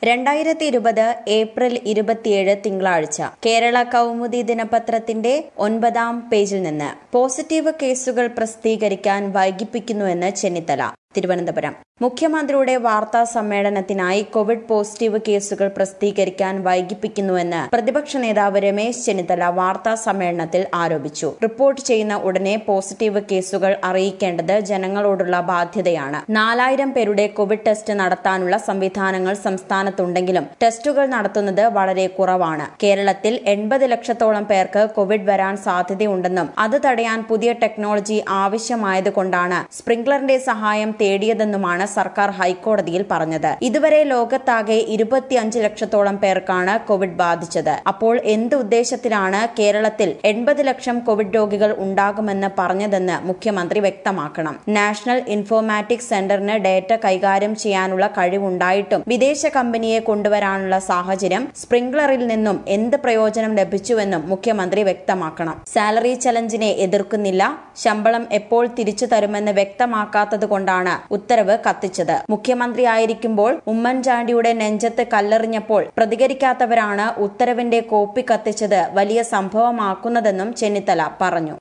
2020 April 27 തിങ്കളാഴ്ച കേരള കൗമുദി ദിനപത്രത്തിന്റെ 9-ാം പേജിൽ നിന്ന് പോസിറ്റീവ് കേസുകൾ പ്രസിദ്ധീകരിക്കാൻ വൈകിപ്പിക്കുന്നുവെന്ന് ചെന്നിത്തല. തിരുവനന്തപുരം മുഖ്യമന്ത്രിയുടെ വാർത്താ സമ്മേളനത്തിനായി കോവിഡ് പോസിറ്റീവ് കേസുകൾ പ്രസിദ്ധീകരിക്കാൻ വൈകിപ്പിക്കുന്നുവെന്ന് പ്രതിപക്ഷ നേതാവ് രമേശ് ചെന്നിത്തല വാർത്താ സമ്മേളനത്തിൽ ആരോപിച്ചു. റിപ്പോർട്ട് ചെയ്യുന്ന ഉടനെ പോസിറ്റീവ് കേസുകൾ അറിയിക്കേണ്ടത് ജനങ്ങളോടുള്ള ബാധ്യതയാണ്. 4000 പേരുടെ കോവിഡ് ടെസ്റ്റ് നടത്താനുള്ള സംവിധാനങ്ങൾ സംസ്ഥാനത്തുണ്ടെങ്കിലും ടെസ്റ്റുകൾ നടത്തുന്നത് വളരെ കുറവാണ്. കേരളത്തിൽ 80 ലക്ഷത്തോളം പേർക്ക് കോവിഡ് വരാൻ സാധ്യതയുണ്ടെന്നും അത് തടയാൻ പുതിയ ടെക്നോളജി ആവശ്യമായതുകൊണ്ടാണ് സ്പ്രിംഗ്ലറിന്റെ സഹായം തേടിയതെന്നുമാണ് സർക്കാർ ഹൈക്കോടതിയിൽ പറഞ്ഞത്. ഇതുവരെ ലോകത്താകെ 25 ലക്ഷത്തോളം പേർക്കാണ് കോവിഡ് ബാധിച്ചത്. അപ്പോൾ എന്ത് ഉദ്ദേശത്തിലാണ് കേരളത്തിൽ 80 ലക്ഷം കോവിഡ് രോഗികൾ ഉണ്ടാകുമെന്ന് പറഞ്ഞതെന്ന് മുഖ്യമന്ത്രി വ്യക്തമാക്കണം. നാഷണൽ ഇൻഫോർമാറ്റിക്സ് സെന്ററിന് ഡേറ്റ കൈകാര്യം ചെയ്യാനുള്ള കഴിവുണ്ടായിട്ടും വിദേശ കമ്പനിയെ കൊണ്ടുവരാനുള്ള സാഹചര്യം സ്പ്രിംഗ്ലറിൽ നിന്നും എന്ത് പ്രയോജനം ലഭിച്ചുവെന്നും മുഖ്യമന്ത്രി വ്യക്തമാക്കണം. സാലറി ചലഞ്ചിനെ എതിർക്കുന്നില്ല, ശമ്പളം എപ്പോൾ തിരിച്ചു തരുമെന്ന് വ്യക്തമാക്കാത്തതുകൊണ്ടാണ് ഉത്തരവ് കത്തിച്ചത്. മുഖ്യമന്ത്രിയായിരിക്കുമ്പോൾ ഉമ്മൻചാണ്ടിയുടെ നെഞ്ചത്ത് കല്ലെറിഞ്ഞപ്പോൾ പ്രതികരിക്കാത്തവരാണ് ഉത്തരവിന്റെ കോപ്പി കത്തിച്ചത് വലിയ സംഭവമാക്കുന്നതെന്നും ചെന്നിത്തല പറഞ്ഞു.